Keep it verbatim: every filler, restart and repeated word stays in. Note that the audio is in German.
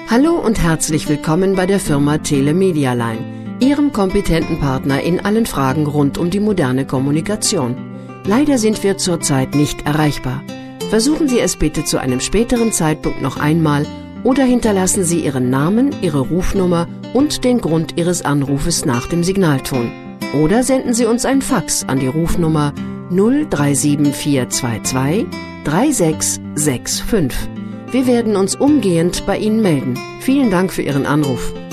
Hallo und herzlich willkommen bei der Firma TeleMedialine, Ihrem kompetenten Partner in allen Fragen rund um die moderne Kommunikation. Leider sind wir zurzeit nicht erreichbar. Versuchen Sie es bitte zu einem späteren Zeitpunkt noch einmal oder hinterlassen Sie Ihren Namen, Ihre Rufnummer und den Grund Ihres Anrufes nach dem Signalton. Oder senden Sie uns ein Fax an die Rufnummer null drei sieben vier zwei zwei drei sechs sechs fünf. Wir werden uns umgehend bei Ihnen melden. Vielen Dank für Ihren Anruf.